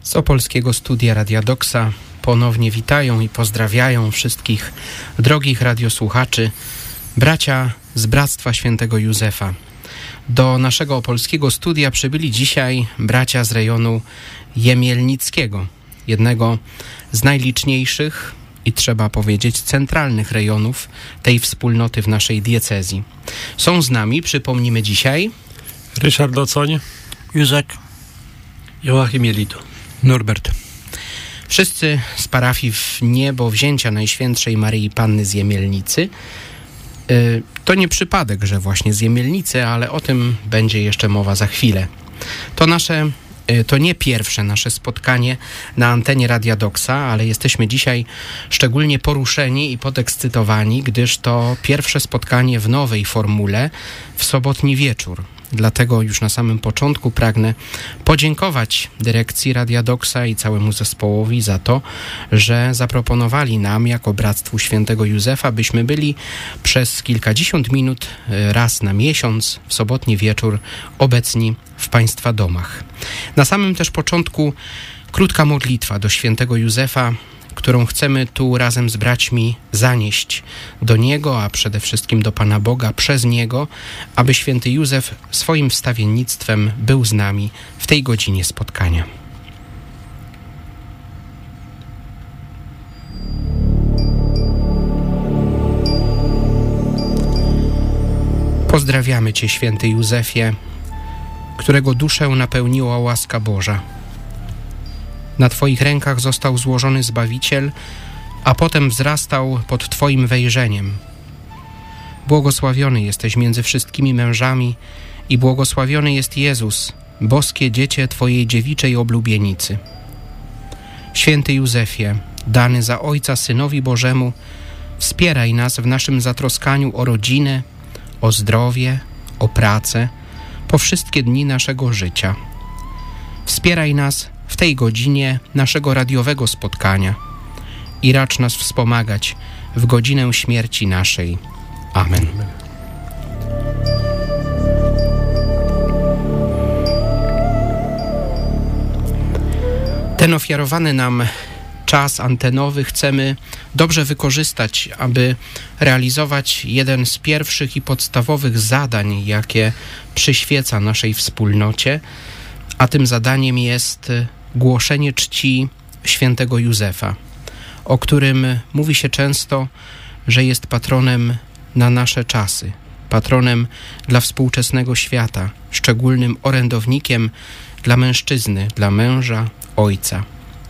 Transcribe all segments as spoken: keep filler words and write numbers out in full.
Z Opolskiego Studia Radia Doksa ponownie witają i pozdrawiają wszystkich drogich radiosłuchaczy, bracia z Bractwa Świętego Józefa. Do naszego opolskiego studia przybyli dzisiaj bracia z rejonu jemielnickiego, jednego z najliczniejszych i trzeba powiedzieć centralnych rejonów tej wspólnoty w naszej diecezji. Są z nami, przypomnimy dzisiaj, Ryszard Ocoń, Józek, Joachim Jelito, Norbert. Wszyscy z parafii w niebo wzięcia Najświętszej Maryi Panny z Jemielnicy. Yy, to nie przypadek, że właśnie z Jemielnicy, ale o tym będzie jeszcze mowa za chwilę. To nasze, yy, to nie pierwsze nasze spotkanie na antenie Radia Doksa, ale jesteśmy dzisiaj szczególnie poruszeni i podekscytowani, gdyż to pierwsze spotkanie w nowej formule w sobotni wieczór. Dlatego już na samym początku pragnę podziękować dyrekcji Radia Doksa i całemu zespołowi za to, że zaproponowali nam jako Bractwu Świętego Józefa, byśmy byli przez kilkadziesiąt minut raz na miesiąc w sobotni wieczór obecni w Państwa domach. Na samym też początku krótka modlitwa do Świętego Józefa, którą chcemy tu razem z braćmi zanieść do Niego, a przede wszystkim do Pana Boga przez Niego, aby Święty Józef swoim wstawiennictwem był z nami w tej godzinie spotkania. Pozdrawiamy Cię, Święty Józefie, którego duszę napełniła łaska Boża. Na Twoich rękach został złożony Zbawiciel, a potem wzrastał pod Twoim wejrzeniem. Błogosławiony jesteś między wszystkimi mężami i błogosławiony jest Jezus, boskie dziecię Twojej dziewiczej oblubienicy. Święty Józefie, dany za Ojca Synowi Bożemu, wspieraj nas w naszym zatroskaniu o rodzinę, o zdrowie, o pracę, po wszystkie dni naszego życia. Wspieraj nas w tej godzinie naszego radiowego spotkania i racz nas wspomagać w godzinę śmierci naszej. Amen. Ten ofiarowany nam czas antenowy chcemy dobrze wykorzystać, aby realizować jeden z pierwszych i podstawowych zadań, jakie przyświeca naszej wspólnocie, a tym zadaniem jest głoszenie czci Świętego Józefa, o którym mówi się często, że jest patronem na nasze czasy, patronem dla współczesnego świata, szczególnym orędownikiem dla mężczyzny, dla męża, ojca.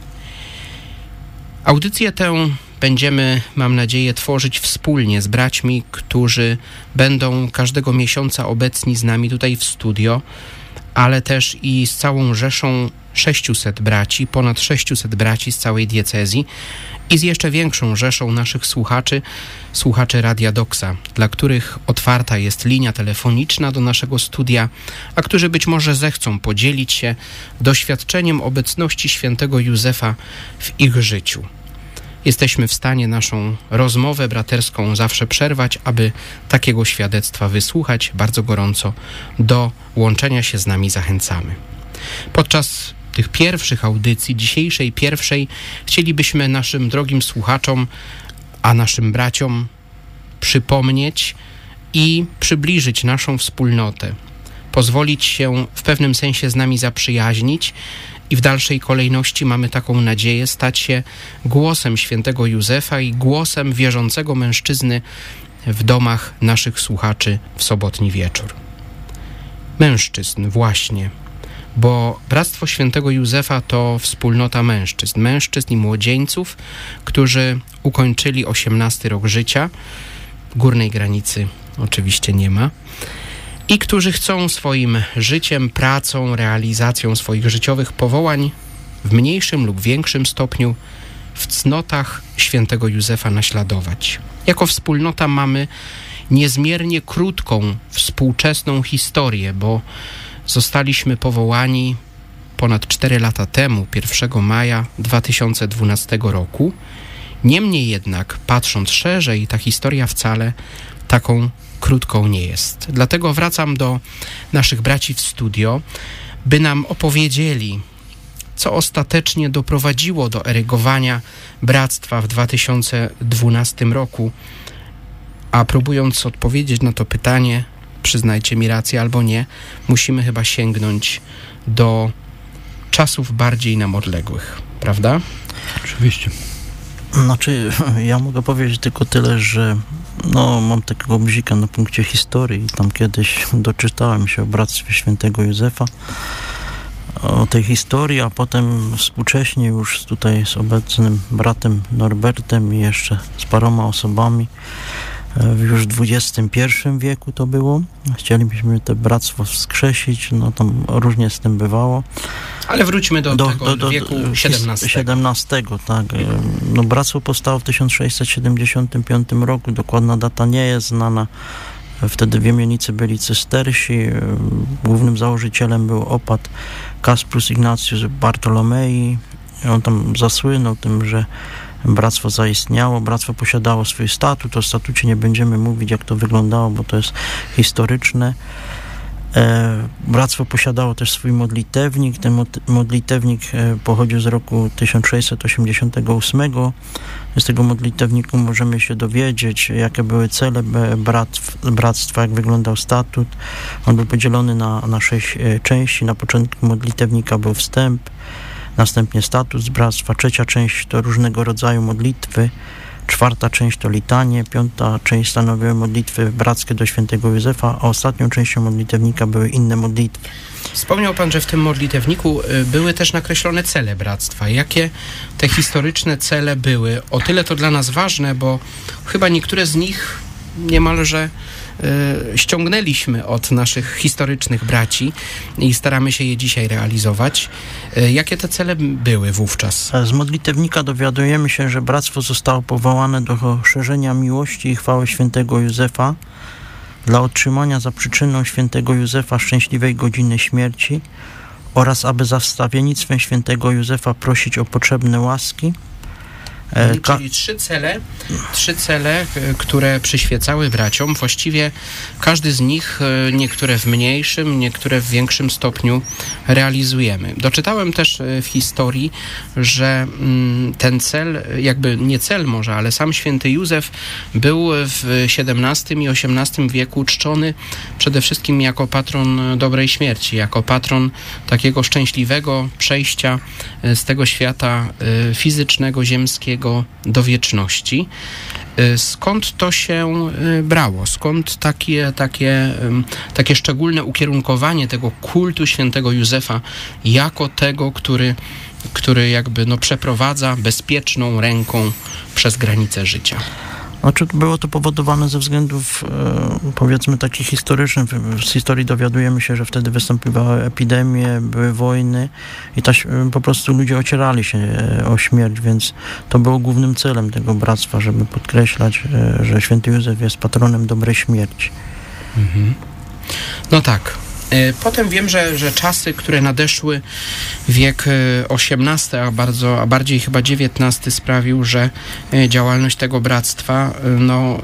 Audycję tę będziemy, mam nadzieję, tworzyć wspólnie z braćmi, którzy będą każdego miesiąca obecni z nami tutaj w studio, ale też i z całą rzeszą sześciuset braci, ponad sześciuset braci z całej diecezji i z jeszcze większą rzeszą naszych słuchaczy, słuchaczy Radia Doksa, dla których otwarta jest linia telefoniczna do naszego studia, a którzy być może zechcą podzielić się doświadczeniem obecności Świętego Józefa w ich życiu. Jesteśmy w stanie naszą rozmowę braterską zawsze przerwać, aby takiego świadectwa wysłuchać. Bardzo gorąco do łączenia się z nami zachęcamy. Podczas tych pierwszych audycji, dzisiejszej pierwszej, chcielibyśmy naszym drogim słuchaczom, a naszym braciom przypomnieć i przybliżyć naszą wspólnotę, pozwolić się w pewnym sensie z nami zaprzyjaźnić i w dalszej kolejności mamy taką nadzieję stać się głosem Świętego Józefa i głosem wierzącego mężczyzny w domach naszych słuchaczy w sobotni wieczór. Mężczyzn, właśnie, bo Bractwo Świętego Józefa to wspólnota mężczyzn, mężczyzn i młodzieńców, którzy ukończyli osiemnasty rok życia, górnej granicy oczywiście nie ma, i którzy chcą swoim życiem, pracą, realizacją swoich życiowych powołań w mniejszym lub większym stopniu w cnotach Świętego Józefa naśladować. Jako wspólnota mamy niezmiernie krótką, współczesną historię, bo zostaliśmy powołani ponad cztery lata temu, pierwszego maja dwa tysiące dwunastego roku. Niemniej jednak, patrząc szerzej, ta historia wcale taką krótką nie jest. Dlatego wracam do naszych braci w studio, by nam opowiedzieli co ostatecznie doprowadziło do erygowania bractwa w dwa tysiące dwunastym roku. A próbując odpowiedzieć na to pytanie, przyznajcie mi rację albo nie, musimy chyba sięgnąć do czasów bardziej nam odległych, prawda? Oczywiście. Znaczy, ja mogę powiedzieć tylko tyle, że no, mam takiego bzika na punkcie historii. Tam kiedyś doczytałem się o Bractwie Świętego Józefa, o tej historii, a potem współcześnie już tutaj z obecnym bratem Norbertem i jeszcze z paroma osobami już w dwudziestym pierwszym wieku to było. Chcielibyśmy to bractwo wskrzesić, no tam różnie z tym bywało. Ale wróćmy do, do tego do, do, wieku siedemnastego. siedemnastego, tak. No, bractwo powstało w tysiąc sześćset siedemdziesiątym piątym roku. Dokładna data nie jest znana. Wtedy w Jemienicy byli cystersi. Głównym założycielem był opat Kasprus Ignatius Bartolomei. On tam zasłynął tym, że bractwo zaistniało, bractwo posiadało swój statut. O statucie nie będziemy mówić, jak to wyglądało, bo to jest historyczne. E, bractwo posiadało też swój modlitewnik. Ten mod, modlitewnik e, pochodził z roku tysiąc sześćset osiemdziesiątego ósmego. Z tego modlitewniku możemy się dowiedzieć, jakie były cele bratw, bractwa, jak wyglądał statut. On był podzielony na, na sześć e, części. Na początku modlitewnika był wstęp, następnie statut bractwa, trzecia część to różnego rodzaju modlitwy, czwarta część to litanie, piąta część stanowiły modlitwy brackie do świętego Józefa, a ostatnią częścią modlitewnika były inne modlitwy. Wspomniał Pan, że w tym modlitewniku były też nakreślone cele bractwa. Jakie te historyczne cele były? O tyle to dla nas ważne, bo chyba niektóre z nich niemalże y, ściągnęliśmy od naszych historycznych braci i staramy się je dzisiaj realizować. Y, jakie te cele były wówczas? Z modlitewnika dowiadujemy się, że bractwo zostało powołane do szerzenia miłości i chwały świętego Józefa dla otrzymania za przyczyną świętego Józefa szczęśliwej godziny śmierci oraz aby za wstawiennictwem świętego Józefa prosić o potrzebne łaski. Czyli, czyli trzy cele, trzy cele, które przyświecały braciom. Właściwie każdy z nich, niektóre w mniejszym, niektóre w większym stopniu realizujemy. Doczytałem też w historii, że ten cel, jakby nie cel może, ale sam święty Józef był w siedemnastym i osiemnastym wieku czczony przede wszystkim jako patron dobrej śmierci, jako patron takiego szczęśliwego przejścia z tego świata fizycznego, ziemskiego do wieczności. Skąd to się brało? Skąd takie, takie, takie szczególne ukierunkowanie tego kultu świętego Józefa jako tego, który, który jakby no przeprowadza bezpieczną ręką przez granicę życia? Znaczy, było to powodowane ze względów, e, powiedzmy, takich historycznych. Z historii dowiadujemy się, że wtedy występowały epidemie, były wojny i ta, po prostu ludzie ocierali się o śmierć, więc to było głównym celem tego bractwa, żeby podkreślać, e, że święty Józef jest patronem dobrej śmierci. Mhm. No tak. Potem wiem, że, że czasy, które nadeszły, wiek osiemnasty, a, bardzo, a bardziej chyba dziewiętnasty sprawił, że działalność tego bractwa, no,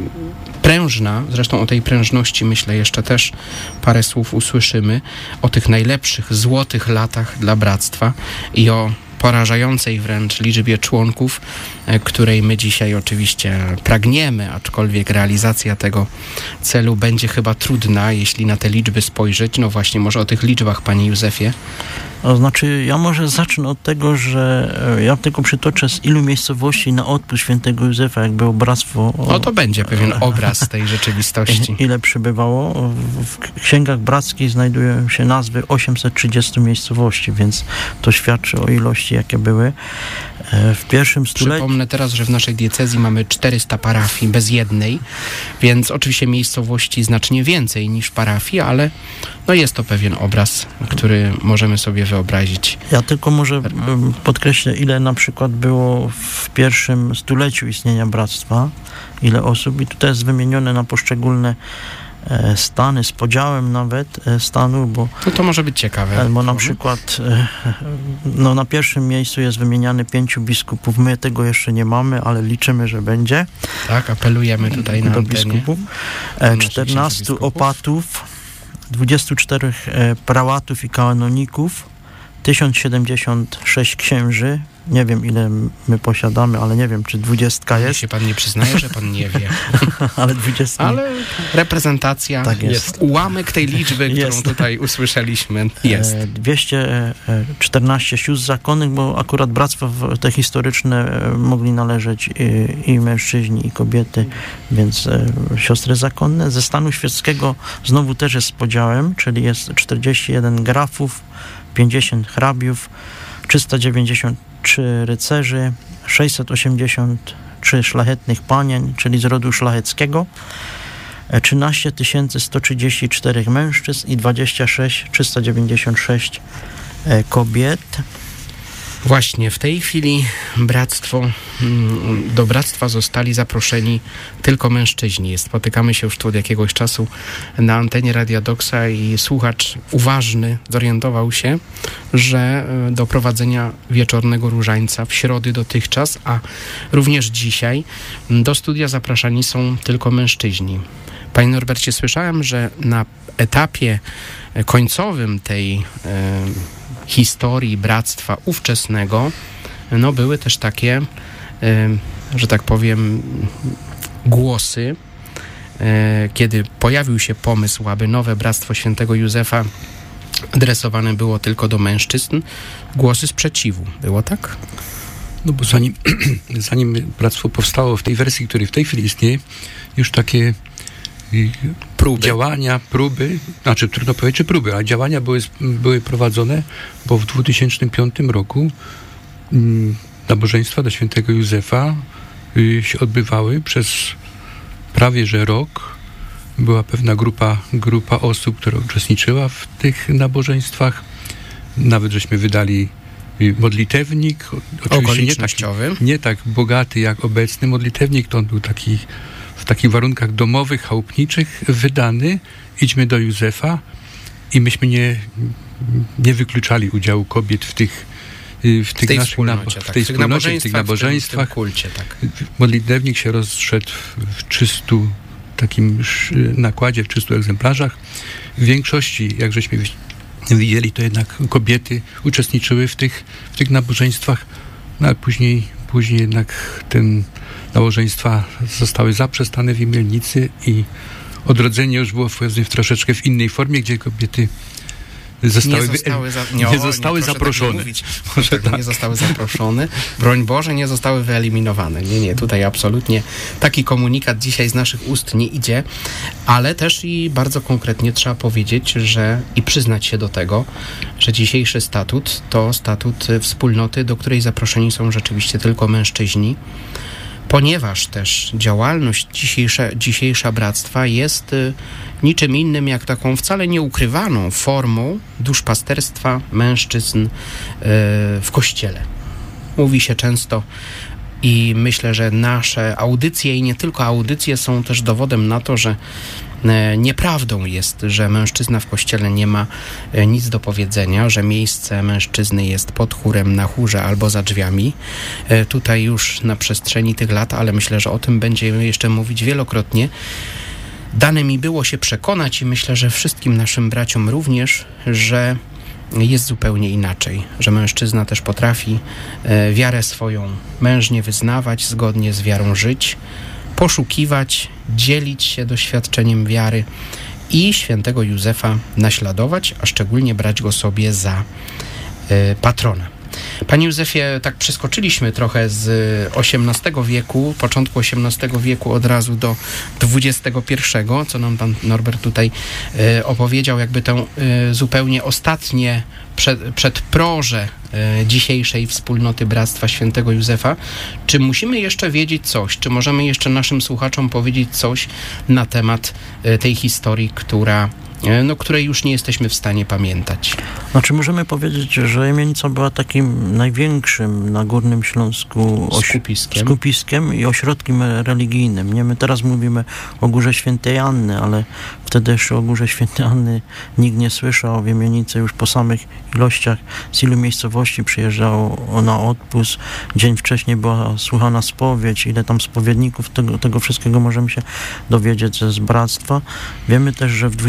prężna, zresztą o tej prężności myślę jeszcze też parę słów usłyszymy, o tych najlepszych, złotych latach dla bractwa i o porażającej wręcz liczbie członków, której my dzisiaj oczywiście pragniemy, aczkolwiek realizacja tego celu będzie chyba trudna, jeśli na te liczby spojrzeć. No właśnie, może o tych liczbach, panie Józefie. To znaczy, ja może zacznę od tego, że ja tylko przytoczę, z ilu miejscowości na odpust świętego Józefa, jak było bractwo. No to będzie pewien obraz tej rzeczywistości. Ile przybywało. W księgach brackich znajdują się nazwy osiemset trzydzieści miejscowości, więc to świadczy o ilości, jakie były. W pierwszym stuleciu... Przypomnę teraz, że w naszej diecezji mamy czterysta parafii bez jednej, więc oczywiście miejscowości znacznie więcej niż parafii, ale no jest to pewien obraz, który możemy sobie wyobrazić. Ja tylko może podkreślę, ile na przykład było w pierwszym stuleciu istnienia bractwa, ile osób, i tutaj jest wymienione na poszczególne stany, z podziałem nawet stanu, bo... No to może być ciekawe. Bo na przykład no na pierwszym miejscu jest wymieniany pięciu biskupów. My tego jeszcze nie mamy, ale liczymy, że będzie. Tak, apelujemy tutaj na do antenie. biskupów. czternastu opatów, dwudziestu czterech prałatów i kanoników, tysiąc siedemdziesiąt sześć księży. Nie wiem, ile my posiadamy, ale nie wiem, czy dwudziestka jest. Się pan nie przyznaje, że pan nie wie. ale dwudziestka. Ale reprezentacja, tak jest. jest. Ułamek tej liczby, którą jest. tutaj usłyszeliśmy, jest. dwieście czternaście sióstr zakonnych, bo akurat bractwa te historyczne mogli należeć i, i mężczyźni, i kobiety, więc siostry zakonne. Ze stanu świeckiego znowu też jest z podziałem, czyli jest czterdzieści jeden grafów, pięćdziesiąt hrabiów, trzysta dziewięćdziesiąt trzy rycerzy, sześćset osiemdziesiąt trzy szlachetnych panien, czyli z rodu szlacheckiego, trzynaście tysięcy sto trzydzieści cztery mężczyzn i dwadzieścia sześć tysięcy trzysta dziewięćdziesiąt sześć kobiet. Właśnie w tej chwili bractwo, do bractwa zostali zaproszeni tylko mężczyźni. Spotykamy się już tu od jakiegoś czasu na antenie Radia Doksa i słuchacz uważny zorientował się, że do prowadzenia wieczornego różańca w środy dotychczas, a również dzisiaj do studia zapraszani są tylko mężczyźni. Panie Norbercie, słyszałem, że na etapie końcowym tej e, historii bractwa ówczesnego, no były też takie, e, że tak powiem, głosy, e, kiedy pojawił się pomysł, aby nowe Bractwo Świętego Józefa adresowane było tylko do mężczyzn, głosy sprzeciwu. Było tak? No bo zanim, zanim bractwo powstało w tej wersji, której w tej chwili istnieje, już takie próby. działania, próby, znaczy trudno powiedzieć, czy próby, ale działania były, były prowadzone, bo w dwa tysiące piątym roku mm, nabożeństwa do świętego Józefa y, się odbywały przez prawie że rok. Była pewna grupa, grupa osób, która uczestniczyła w tych nabożeństwach. Nawet żeśmy wydali modlitewnik, oczywiście nie tak, nie tak bogaty jak obecny modlitewnik, to on był taki w takich warunkach domowych, chałupniczych wydany. Idźmy do Józefa i myśmy nie, nie wykluczali udziału kobiet w tych w, tych tej naszych wspólnocie, nabo- w tak. tej w tych wspólnocie, w tych nabożeństwach. W tym, w tym kulcie, tak. Modlitewnik się rozszedł w trzystu takim nakładzie, w trzystu egzemplarzach. W większości, jak żeśmy widzieli, to jednak kobiety uczestniczyły w tych, w tych nabożeństwach, no ale później, później jednak ten nabożeństwa zostały zaprzestane w Jemielnicy i odrodzenie już było w, w troszeczkę w innej formie, gdzie kobiety zostały, nie zostały, za... nie, nie zostały nie, zaproszone. Tak mówić. Może tak. Nie zostały zaproszone. Broń Boże, nie zostały wyeliminowane. Nie, nie, tutaj absolutnie taki komunikat dzisiaj z naszych ust nie idzie, ale też i bardzo konkretnie trzeba powiedzieć, że i przyznać się do tego, że dzisiejszy statut to statut wspólnoty, do której zaproszeni są rzeczywiście tylko mężczyźni, ponieważ też działalność dzisiejsza, dzisiejsza bractwa jest y, niczym innym jak taką wcale nieukrywaną formą duszpasterstwa mężczyzn y, w Kościele. Mówi się często i myślę, że nasze audycje i nie tylko audycje są też dowodem na to, że nieprawdą jest, że mężczyzna w Kościele nie ma nic do powiedzenia, że miejsce mężczyzny jest pod chórem, na chórze albo za drzwiami. Tutaj już na przestrzeni tych lat, ale myślę, że o tym będziemy jeszcze mówić wielokrotnie, dane mi było się przekonać i myślę, że wszystkim naszym braciom również, że jest zupełnie inaczej, że mężczyzna też potrafi wiarę swoją mężnie wyznawać, zgodnie z wiarą żyć, poszukiwać, dzielić się doświadczeniem wiary i świętego Józefa naśladować, a szczególnie brać go sobie za y, patrona. Panie Józefie, tak przeskoczyliśmy trochę z osiemnastego wieku, początku osiemnastego wieku od razu do dwudziestego pierwszego, co nam pan Norbert tutaj y, opowiedział, jakby tę y, zupełnie ostatnie przed, przedproże y, dzisiejszej wspólnoty Bractwa Świętego Józefa. Czy musimy jeszcze wiedzieć coś, czy możemy jeszcze naszym słuchaczom powiedzieć coś na temat y, tej historii, która no, której już nie jesteśmy w stanie pamiętać? Znaczy możemy powiedzieć, że Jemienica była takim największym na Górnym Śląsku oś- skupiskiem. skupiskiem i ośrodkiem religijnym. Nie, my teraz mówimy o Górze Świętej Anny, ale wtedy jeszcze o Górze Świętej Anny nikt nie słyszał. W Jemienicy już po samych ilościach, z ilu miejscowości przyjeżdżało na odpust. Dzień wcześniej była słuchana spowiedź, ile tam spowiedników, tego, tego wszystkiego możemy się dowiedzieć z bractwa. Wiemy też, że w dwudziestym wieku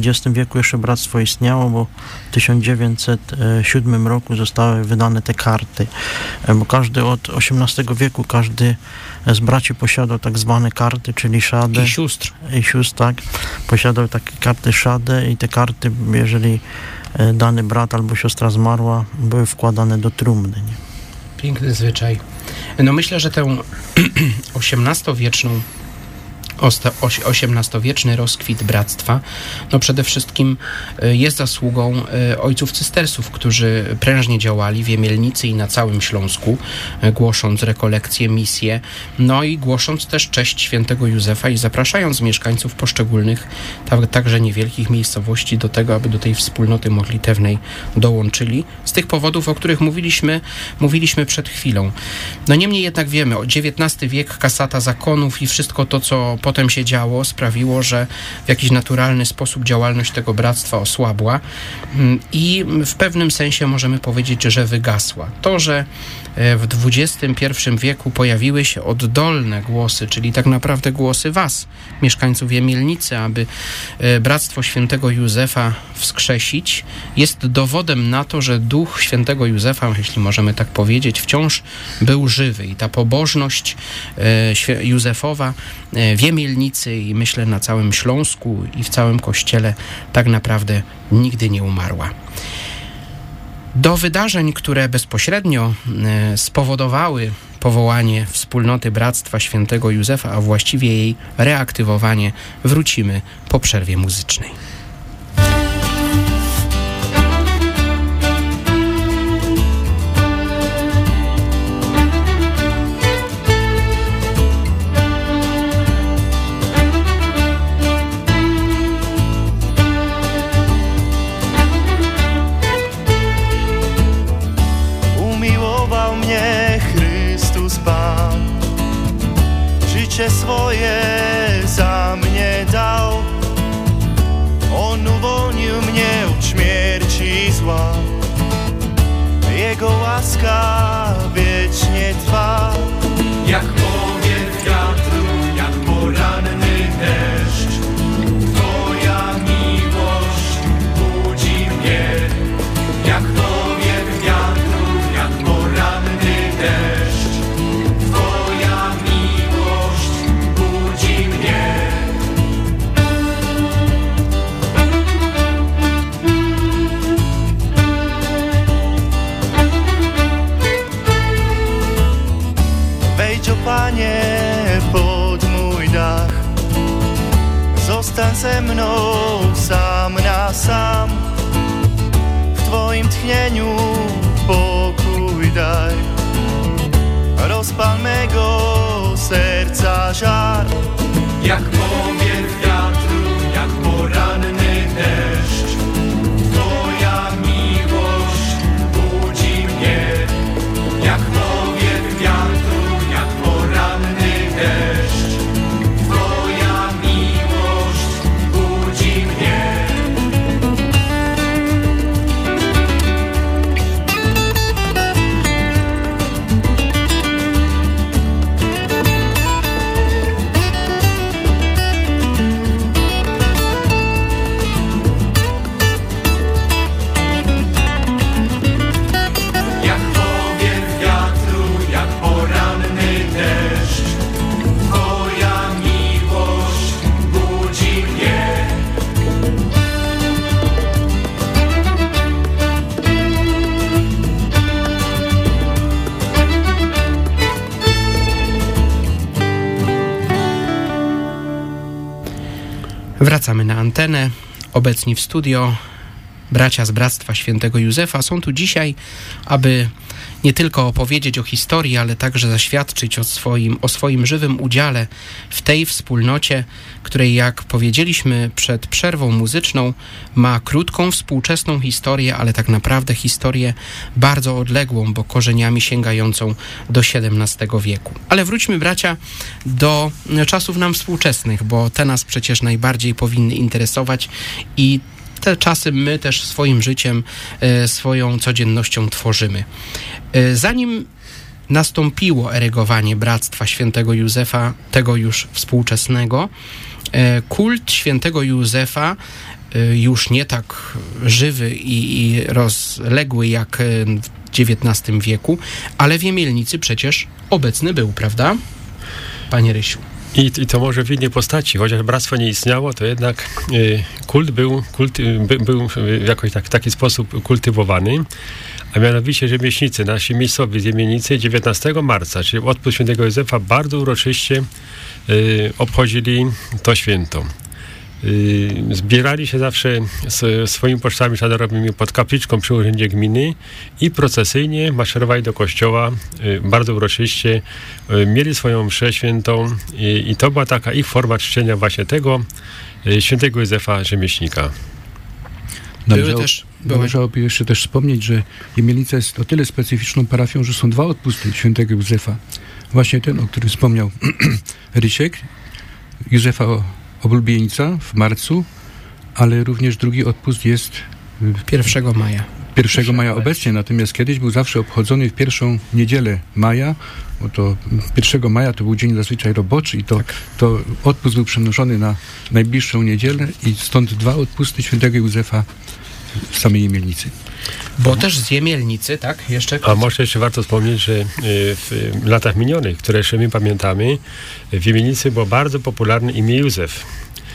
wieku jeszcze bractwo istniało, bo w tysiąc dziewięćset siódmym roku zostały wydane te karty, bo każdy od osiemnastego wieku, każdy z braci posiadał tak zwane karty, czyli szadę. I sióstr. I sióstr, tak. Posiadał takie karty szadę i te karty, jeżeli dany brat albo siostra zmarła, były wkładane do trumny. Nie? Piękny zwyczaj. No myślę, że tę osiemnastowieczną osiemnastowieczny rozkwit bractwa, no przede wszystkim jest zasługą ojców cystersów, którzy prężnie działali w Jemielnicy i na całym Śląsku, głosząc rekolekcje, misje, no i głosząc też cześć świętego Józefa i zapraszając mieszkańców poszczególnych, także niewielkich miejscowości do tego, aby do tej wspólnoty modlitewnej dołączyli. Z tych powodów, o których mówiliśmy, mówiliśmy przed chwilą. No niemniej jednak wiemy, dziewiętnasty wiek, kasata zakonów i wszystko to, co potem się działo, sprawiło, że w jakiś naturalny sposób działalność tego bractwa osłabła i w pewnym sensie możemy powiedzieć, że wygasła. To, że w dwudziestym pierwszym wieku pojawiły się oddolne głosy, czyli tak naprawdę głosy was, mieszkańców Jemielnicy, aby bractwo świętego Józefa wskrzesić, jest dowodem na to, że duch świętego Józefa, jeśli możemy tak powiedzieć, wciąż był żywy i ta pobożność Józefowa w Jemielnicy i myślę na całym Śląsku i w całym Kościele tak naprawdę nigdy nie umarła. Do wydarzeń, które bezpośrednio spowodowały powołanie wspólnoty Bractwa Świętego Józefa, a właściwie jej reaktywowanie, wrócimy po przerwie muzycznej. Swoje za mnie dał. On uwolnił mnie od śmierci zła. Jego łaska wiecznie trwa. Jak powiew wiatru, jak poranny deszcz, Twoja miłość budzi mnie. Jak powiew wiatru, jak poranny deszcz, Twoja miłość budzi mnie. Wejdź, o Panie, pod mój dach, zostań ze mną sam na sam. W Twoim tchnieniu pokój daj, rozpal mego serca żar. Jak powiew wiatru, jak poranny deszcz, Twoja miłość budzi mnie. Jak powiew wiatru, jak poranny deszcz, Twoja miłość budzi mnie. Jak powiew wiatru, jak poranny deszcz, Twoja miłość budzi mnie. Wracamy na antenę. Obecni w studio bracia z Bractwa Świętego Józefa są tu dzisiaj, aby nie tylko opowiedzieć o historii, ale także zaświadczyć o swoim, o swoim żywym udziale w tej wspólnocie, której, jak powiedzieliśmy przed przerwą muzyczną, ma krótką współczesną historię, ale tak naprawdę historię bardzo odległą, bo korzeniami sięgającą do siedemnastego wieku. Ale wróćmy, bracia, do czasów nam współczesnych, bo te nas przecież najbardziej powinny interesować i te czasy my też swoim życiem, swoją codziennością tworzymy. Zanim nastąpiło erygowanie Bractwa Świętego Józefa, tego już współczesnego, kult Świętego Józefa już nie tak żywy i, i rozległy jak w dziewiętnastym wieku, ale w Jemielnicy przecież obecny był, prawda, panie Rysiu? I, I to może w innej postaci, chociaż bractwo nie istniało, to jednak y, kult był, kult, by, był w jakoś tak, taki sposób kultywowany, a mianowicie rzemieślnicy, nasi miejscowi z Jemielnicy dziewiętnastego marca, czyli odpust świętego Józefa, bardzo uroczyście y, obchodzili to święto. Y, zbierali się zawsze z swoimi pocztami sztandarowymi pod kapliczką przy urzędzie gminy i procesyjnie maszerowali do kościoła, y, bardzo uroczyście, y, mieli swoją mszę świętą i, i to była taka ich forma czczenia właśnie tego y, świętego Józefa rzemieślnika. Należało, też, należałoby jeszcze też wspomnieć, że Jemielnica jest o tyle specyficzną parafią, że są dwa odpusty świętego Józefa. Właśnie ten, o którym wspomniał Rysiek, Józefa Oblubieńca w marcu, ale również drugi odpust jest pierwszego maja. pierwszego maja obecnie, natomiast kiedyś był zawsze obchodzony w pierwszą niedzielę maja, bo to pierwszego maja to był dzień zazwyczaj roboczy i to, tak. to odpust był przenoszony na najbliższą niedzielę i stąd dwa odpusty świętego Józefa w samej Jemielnicy. Bo też z Jemielnicy, tak? Jeszcze A może jeszcze warto wspomnieć, że w latach minionych, które jeszcze my pamiętamy, w Jemielnicy było bardzo popularne imię Józef.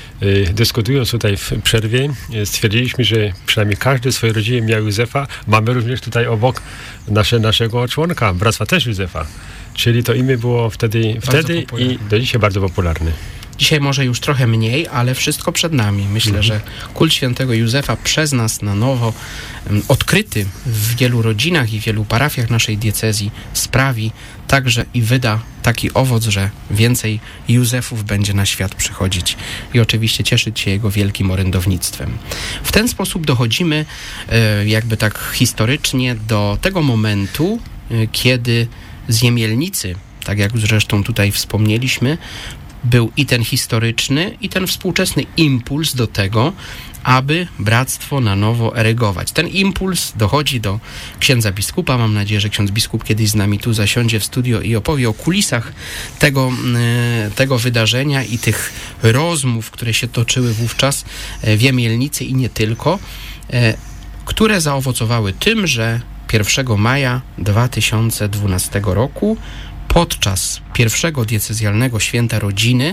Dyskutując tutaj w przerwie, stwierdziliśmy, że przynajmniej każdy w swojej rodzinie miał Józefa. Mamy również tutaj obok nasze, naszego członka, bractwa też Józefa. Czyli to imię było wtedy, wtedy i do dzisiaj bardzo popularne. Dzisiaj może już trochę mniej, ale wszystko przed nami. Myślę, mhm. że kult świętego Józefa przez nas na nowo um, odkryty w wielu rodzinach i wielu parafiach naszej diecezji sprawi także i wyda taki owoc, że więcej Józefów będzie na świat przychodzić i oczywiście cieszyć się jego wielkim orędownictwem. W ten sposób dochodzimy e, jakby tak historycznie do tego momentu, e, kiedy z Jemielnicy, tak jak zresztą tutaj wspomnieliśmy, był i ten historyczny, i ten współczesny impuls do tego, aby bractwo na nowo erygować. Ten impuls dochodzi do księdza biskupa. Mam nadzieję, że ksiądz biskup kiedyś z nami tu zasiądzie w studio i opowie o kulisach tego, tego wydarzenia i tych rozmów, które się toczyły wówczas w Jemielnicy i nie tylko, które zaowocowały tym, że pierwszego maja dwa tysiące dwunastego roku podczas pierwszego diecezjalnego święta rodziny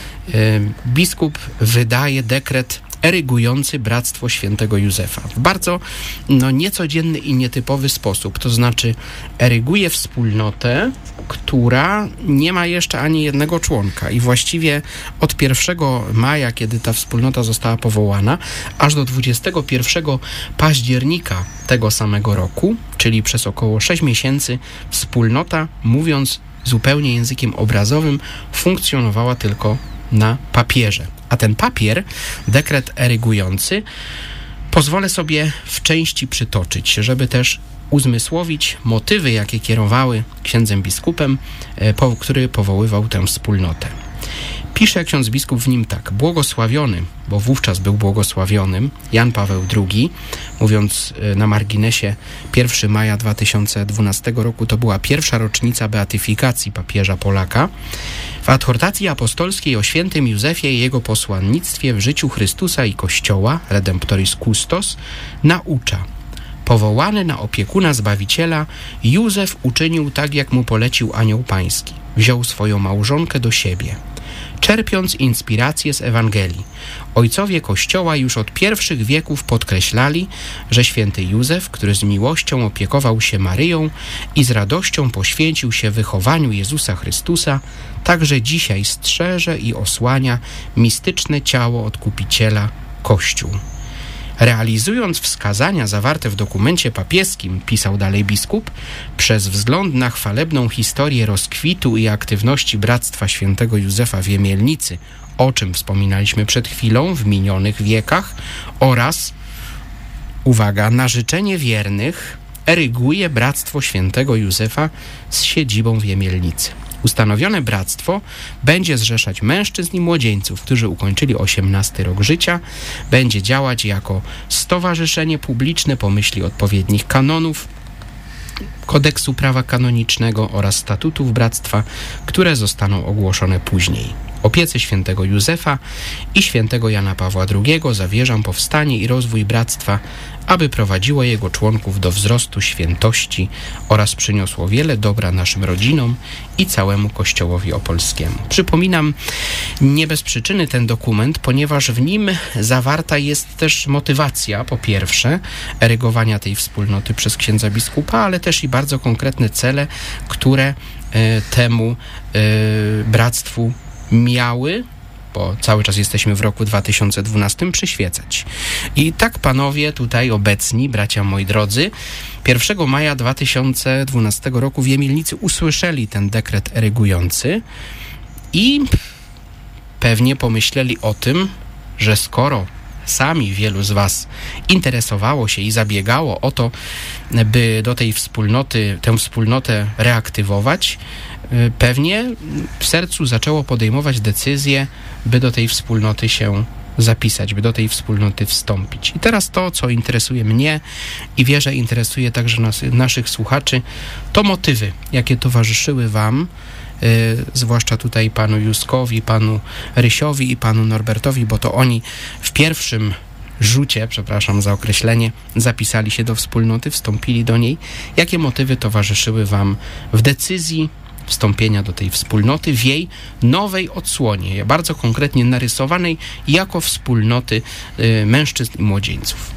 biskup wydaje dekret erygujący bractwo świętego Józefa w bardzo no, niecodzienny i nietypowy sposób. To znaczy eryguje wspólnotę, która nie ma jeszcze ani jednego członka i właściwie od pierwszego maja, kiedy ta wspólnota została powołana, aż do dwudziestego pierwszego października tego samego roku, czyli przez około sześć miesięcy, wspólnota, mówiąc zupełnie językiem obrazowym, funkcjonowała tylko na papierze. A ten papier, dekret erygujący, pozwolę sobie w części przytoczyć, żeby też uzmysłowić motywy, jakie kierowały księdzem biskupem, po, który powoływał tę wspólnotę. Pisze ksiądz biskup w nim tak: błogosławiony, bo wówczas był błogosławionym, Jan Paweł drugi, mówiąc na marginesie, pierwszego maja dwa tysiące dwunastego roku to była pierwsza rocznica beatyfikacji papieża Polaka, w adhortacji apostolskiej o świętym Józefie i jego posłannictwie w życiu Chrystusa i Kościoła, Redemptoris Custos, naucza: powołany na opiekuna Zbawiciela, Józef uczynił tak, jak mu polecił anioł pański. Wziął swoją małżonkę do siebie. Czerpiąc inspirację z Ewangelii, ojcowie Kościoła już od pierwszych wieków podkreślali, że święty Józef, który z miłością opiekował się Maryją i z radością poświęcił się wychowaniu Jezusa Chrystusa, także dzisiaj strzeże i osłania mistyczne ciało Odkupiciela, Kościół. Realizując wskazania zawarte w dokumencie papieskim, pisał dalej biskup, przez wzgląd na chwalebną historię rozkwitu i aktywności Bractwa Świętego Józefa w Jemielnicy, o czym wspominaliśmy przed chwilą w minionych wiekach, oraz, uwaga, na życzenie wiernych eryguje Bractwo Świętego Józefa z siedzibą w Jemielnicy. Ustanowione bractwo będzie zrzeszać mężczyzn i młodzieńców, którzy ukończyli osiemnasty rok życia, będzie działać jako stowarzyszenie publiczne po myśli odpowiednich kanonów, kodeksu prawa kanonicznego oraz statutów bractwa, które zostaną ogłoszone później. opiece świętego Józefa i świętego Jana Pawła drugiego zawierzam powstanie i rozwój bractwa, aby prowadziło jego członków do wzrostu świętości oraz przyniosło wiele dobra naszym rodzinom i całemu Kościołowi opolskiemu. Przypominam nie bez przyczyny ten dokument, ponieważ w nim zawarta jest też motywacja, po pierwsze, erygowania tej wspólnoty przez księdza biskupa, ale też i bardzo konkretne cele, które y, temu y, bractwu miały, bo cały czas jesteśmy w roku dwa tysiące dwunastym, przyświecać. I tak panowie tutaj obecni, bracia moi drodzy, pierwszego maja dwa tysiące dwunastego roku w Jemielnicy usłyszeli ten dekret erygujący i pewnie pomyśleli o tym, że skoro sami wielu z was interesowało się i zabiegało o to, by do tej wspólnoty, tę wspólnotę reaktywować, pewnie w sercu zaczęło podejmować decyzję, by do tej wspólnoty się zapisać, by do tej wspólnoty wstąpić. I teraz to, co interesuje mnie i wierzę interesuje także nas, naszych słuchaczy, to motywy, jakie towarzyszyły wam, yy, zwłaszcza tutaj panu Józkowi, panu Rysiowi i panu Norbertowi, bo to oni w pierwszym rzucie, przepraszam za określenie, zapisali się do wspólnoty, wstąpili do niej. Jakie motywy towarzyszyły wam w decyzji wstąpienia do tej wspólnoty w jej nowej odsłonie, bardzo konkretnie narysowanej jako wspólnoty y, mężczyzn i młodzieńców?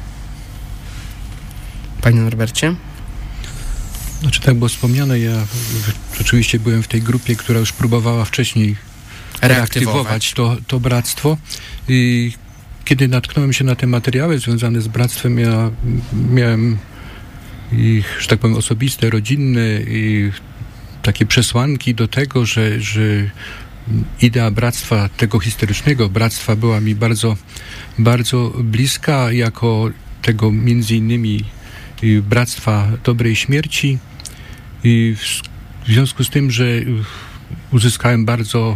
Panie Norbercie? Znaczy tak było wspomniane, ja rzeczywiście byłem w tej grupie, która już próbowała wcześniej reaktywować to, to bractwo. I kiedy natknąłem się na te materiały związane z bractwem, ja miałem ich, że tak powiem, osobiste, rodzinne i takie przesłanki do tego, że, że idea bractwa, tego historycznego bractwa była mi bardzo, bardzo bliska, jako tego między innymi bractwa dobrej śmierci. I w związku z tym, że uzyskałem bardzo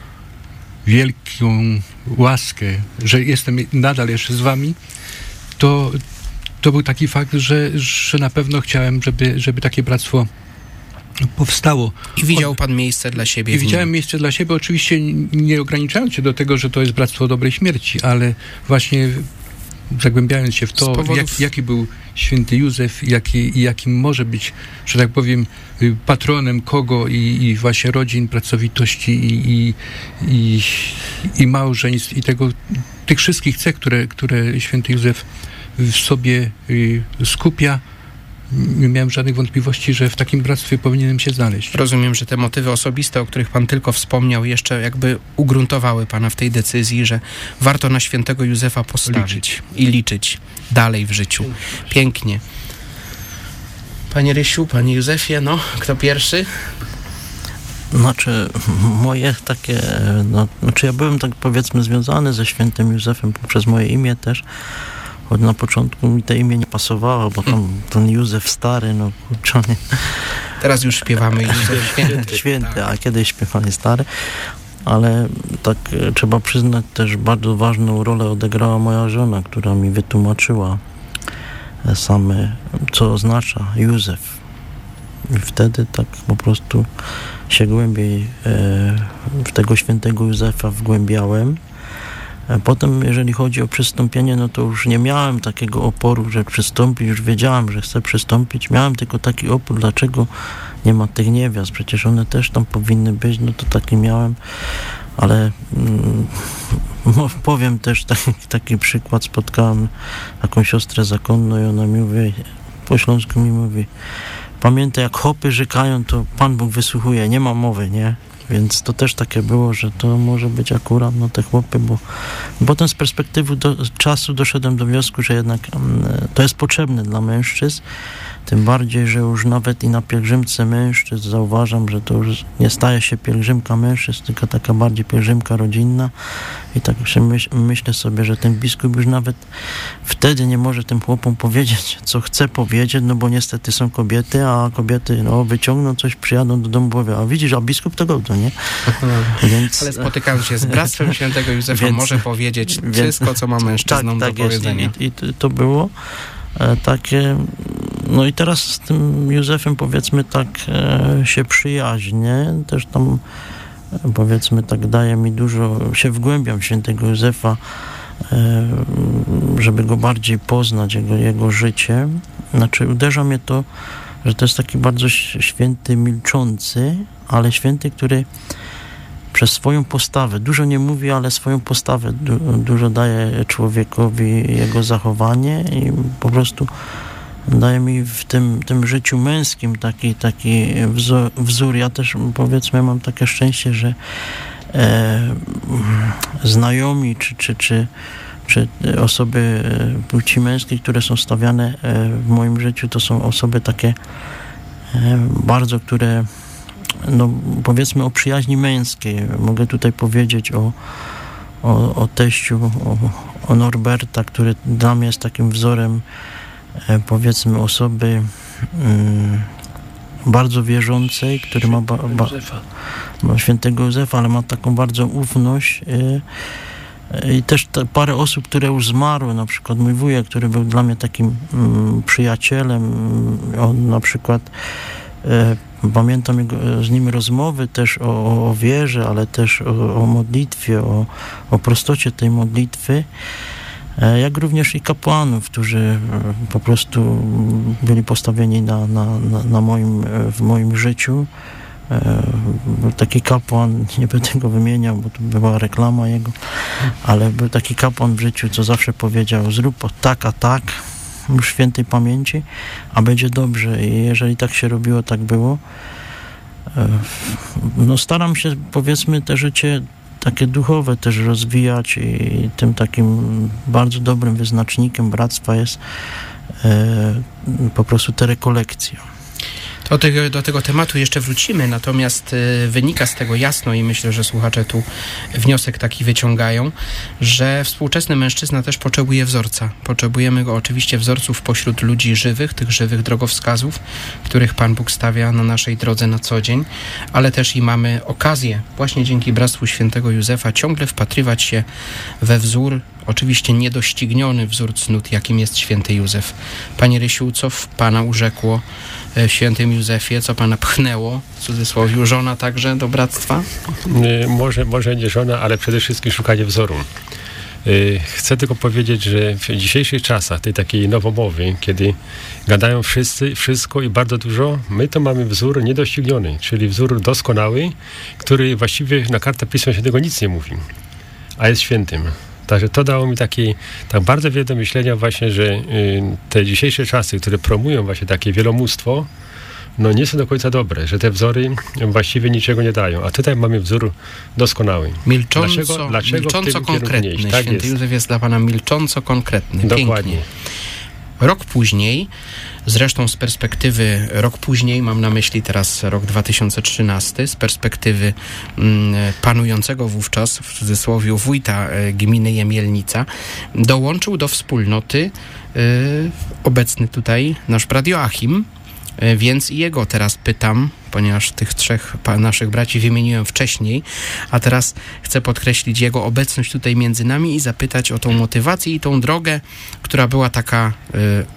wielką łaskę, że jestem nadal jeszcze z wami, to, to był taki fakt, że, że na pewno chciałem, żeby, żeby takie bractwo powstało. I widział pan miejsce dla siebie. I widziałem miejsce dla siebie, oczywiście nie ograniczając się do tego, że to jest bractwo dobrej śmierci, ale właśnie zagłębiając się w to, powodów... jak, jaki był święty Józef, jaki, jakim może być, że tak powiem, patronem kogo i, i właśnie rodzin, pracowitości i, i, i, i małżeństw i tego, tych wszystkich cech, które, które święty Józef w sobie skupia. Nie miałem żadnych wątpliwości, że w takim bractwie powinienem się znaleźć. Rozumiem, że te motywy osobiste, o których pan tylko wspomniał, jeszcze jakby ugruntowały pana w tej decyzji, że warto na świętego Józefa postawić liczyć. i liczyć dalej w życiu. Pięknie. Panie Rysiu, panie Józefie, no, kto pierwszy? Znaczy, moje takie, no, znaczy ja byłem, tak powiedzmy, związany ze świętym Józefem poprzez moje imię też. Choć na początku mi to imię nie pasowało, bo tam ten Józef stary, no kurczę. Teraz już śpiewamy Józef święty. Święty, a kiedyś śpiewali stary. Ale tak trzeba przyznać, też bardzo ważną rolę odegrała moja żona, która mi wytłumaczyła same, co oznacza Józef. I wtedy tak po prostu się głębiej w tego świętego Józefa wgłębiałem. Potem, jeżeli chodzi o przystąpienie, no to już nie miałem takiego oporu, że przystąpić, już wiedziałem, że chcę przystąpić. Miałem tylko taki opór, dlaczego nie ma tych niewiast, przecież one też tam powinny być, no to taki miałem, ale mm, powiem też taki, taki przykład, spotkałem taką siostrę zakonną i ona mi mówi, po śląsku mi mówi, pamiętaj, jak chopy rzekają, to Pan Bóg wysłuchuje, nie ma mowy, nie? Więc to też takie było, że to może być akurat no te chłopy, bo potem z perspektywy do, czasu doszedłem do wniosku, że jednak um, to jest potrzebne dla mężczyzn, tym bardziej, że już nawet i na pielgrzymce mężczyzn zauważam, że to już nie staje się pielgrzymka mężczyzn, tylko taka bardziej pielgrzymka rodzinna i tak myśl, myślę sobie, że ten biskup już nawet wtedy nie może tym chłopom powiedzieć, co chce powiedzieć, no bo niestety są kobiety, a kobiety no wyciągną coś, przyjadą do domu, powie, a widzisz, a biskup to go, nie? Więc... Ale spotykając się z Bractwem Świętego Józefa, więc, może powiedzieć więc, wszystko, co ma mężczyznom tak, do tak powiedzenia. Jest. I, i to było e, takie, no i teraz z tym Józefem, powiedzmy tak, e, się przyjaźnię, też tam powiedzmy tak, daje mi dużo, się wgłębiam w świętego Józefa, żeby go bardziej poznać, jego, jego życie. Znaczy uderza mnie to, że to jest taki bardzo święty, milczący, ale święty, który przez swoją postawę, dużo nie mówi, ale swoją postawę du, dużo daje człowiekowi, jego zachowanie i po prostu daje mi w tym, tym życiu męskim taki, taki wzór, wzór. Ja też, powiedzmy, mam takie szczęście, że e, znajomi czy, czy, czy, czy osoby płci męskiej, które są stawiane w moim życiu, to są osoby takie e, bardzo, które no, powiedzmy o przyjaźni męskiej. Mogę tutaj powiedzieć o, o, o teściu, o, o Norberta, który dla mnie jest takim wzorem, e, powiedzmy, osoby mm, bardzo wierzącej, który ma, ba, ba, ma świętego Józefa, ale ma taką bardzo ufność. E, I też te parę osób, które już zmarły, na przykład mój wujek, który był dla mnie takim mm, przyjacielem. On na przykład e, pamiętam jego, z nim rozmowy też o, o wierze, ale też o, o modlitwie, o, o prostocie tej modlitwy, jak również i kapłanów, którzy po prostu byli postawieni na, na, na, na moim, w moim życiu. Był taki kapłan, nie będę go wymieniał, bo to była reklama jego, ale był taki kapłan w życiu, co zawsze powiedział: zrób tak, a tak, już świętej pamięci, a będzie dobrze. I jeżeli tak się robiło, tak było. No staram się, powiedzmy, te życie takie duchowe też rozwijać i tym takim bardzo dobrym wyznacznikiem bractwa jest e, po prostu te rekolekcje. Do tego, do tego tematu jeszcze wrócimy, natomiast y, wynika z tego jasno i myślę, że słuchacze tu wniosek taki wyciągają, że współczesny mężczyzna też potrzebuje wzorca. Potrzebujemy go oczywiście wzorców pośród ludzi żywych, tych żywych drogowskazów, których Pan Bóg stawia na naszej drodze na co dzień, ale też i mamy okazję właśnie dzięki Bractwu Świętego Józefa ciągle wpatrywać się we wzór, oczywiście niedościgniony wzór cnót, jakim jest święty Józef. Panie Rysiu, co w Pana urzekło w świętym Józefie, co Pana pchnęło, w cudzysłowie, żona także do bractwa? Może, może nie żona, ale przede wszystkim szukanie wzoru. Chcę tylko powiedzieć, że w dzisiejszych czasach, tej takiej nowomowy, kiedy gadają wszyscy, wszystko i bardzo dużo, my to mamy wzór niedościgniony, czyli wzór doskonały, który właściwie na kartę Pisma Świętego nic nie mówi, a jest świętym. Także to dało mi taki, tak bardzo wiele do myślenia właśnie, że y, te dzisiejsze czasy, które promują właśnie takie wielomóstwo, no nie są do końca dobre, że te wzory właściwie niczego nie dają. A tutaj mamy wzór doskonały. Milcząco, dlaczego, dlaczego milcząco konkretny. Tak Święty jest. Józef jest dla Pana milcząco konkretny. Dokładnie. Pięknie. Rok później, zresztą z perspektywy, rok później, mam na myśli teraz rok dwa tysiące trzynasty, z perspektywy mm, panującego wówczas, w cudzysłowie, wójta e, gminy Jemielnica, dołączył do wspólnoty e, obecny tutaj nasz brat Joachim, e, więc i jego teraz pytam, ponieważ tych trzech pa, naszych braci wymieniłem wcześniej, a teraz chcę podkreślić jego obecność tutaj między nami i zapytać o tą motywację i tą drogę, która była taka y,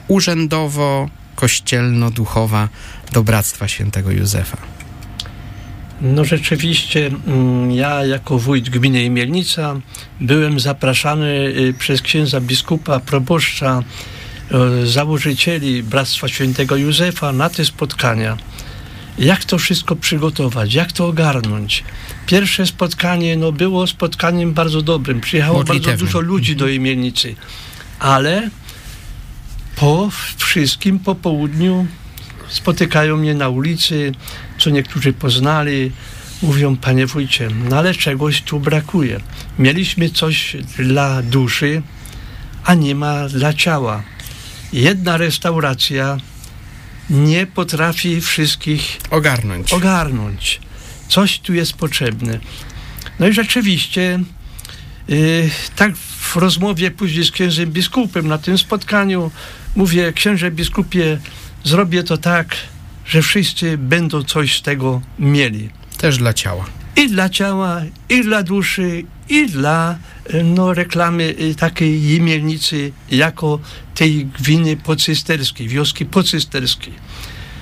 urzędowo-kościelno-duchowa do Bractwa Świętego Józefa. No rzeczywiście ja jako wójt gminy Jemielnica byłem zapraszany przez księdza biskupa, proboszcza, założycieli Bractwa Świętego Józefa na te spotkania. Jak to wszystko przygotować, jak to ogarnąć. Pierwsze spotkanie no, było spotkaniem bardzo dobrym. Przyjechało bardzo dużo ludzi do Jemielnicy, ale po wszystkim po południu spotykają mnie na ulicy, co niektórzy poznali, mówią: panie wójcie, no ale czegoś tu brakuje. Mieliśmy coś dla duszy, a nie ma dla ciała. Jedna restauracja nie potrafi wszystkich ogarnąć. ogarnąć. Coś tu jest potrzebne. No i rzeczywiście yy, tak w rozmowie później z księdzem biskupem na tym spotkaniu mówię: księże biskupie, zrobię to tak, że wszyscy będą coś z tego mieli. Też dla ciała. I dla ciała, i dla duszy, i dla no, reklamy takiej Jemielnicy jako tej gminy pocysterskiej, wioski pocysterskiej.